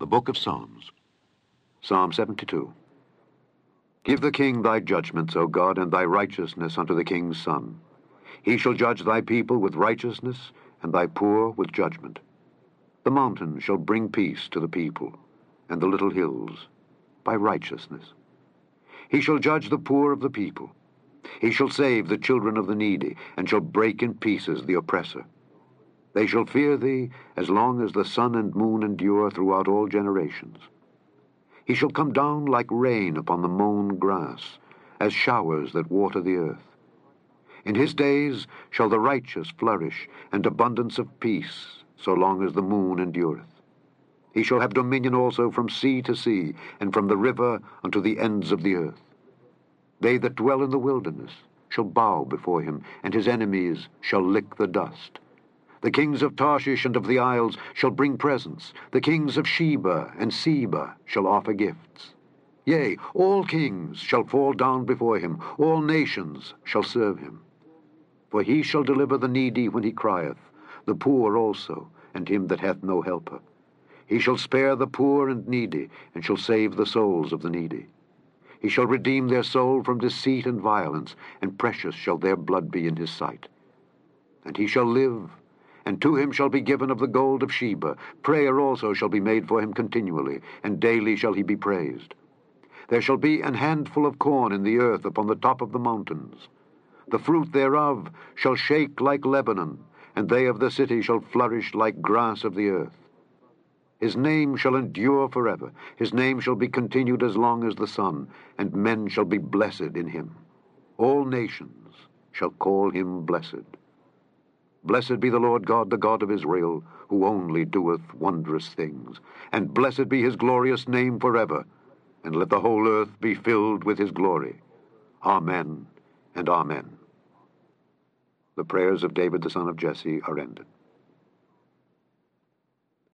The Book of Psalms. Psalm 72. Give the king thy judgments, O God, and thy righteousness unto the king's son. He shall judge thy people with righteousness, and thy poor with judgment. The mountains shall bring peace to the people, and the little hills by righteousness. He shall judge the poor of the people. He shall save the children of the needy, and shall break in pieces the oppressor. They shall fear thee as long as the sun and moon endure throughout all generations. He shall come down like rain upon the mown grass, as showers that water the earth. In his days shall the righteous flourish, and abundance of peace, so long as the moon endureth. He shall have dominion also from sea to sea, and from the river unto the ends of the earth. They that dwell in the wilderness shall bow before him, and his enemies shall lick the dust. The kings of Tarshish and of the isles shall bring presents. The kings of Sheba and Seba shall offer gifts. Yea, all kings shall fall down before him. All nations shall serve him. For he shall deliver the needy when he crieth, the poor also, and him that hath no helper. He shall spare the poor and needy, and shall save the souls of the needy. He shall redeem their soul from deceit and violence, and precious shall their blood be in his sight. And he shall live, and to him shall be given of the gold of Sheba. Prayer also shall be made for him continually, and daily shall he be praised. There shall be an handful of corn in the earth upon the top of the mountains. The fruit thereof shall shake like Lebanon, and they of the city shall flourish like grass of the earth. His name shall endure forever. His name shall be continued as long as the sun, and men shall be blessed in him. All nations shall call him blessed. Blessed be the Lord God, the God of Israel, who only doeth wondrous things. And blessed be his glorious name forever. And let the whole earth be filled with his glory. Amen and amen. The prayers of David the son of Jesse are ended.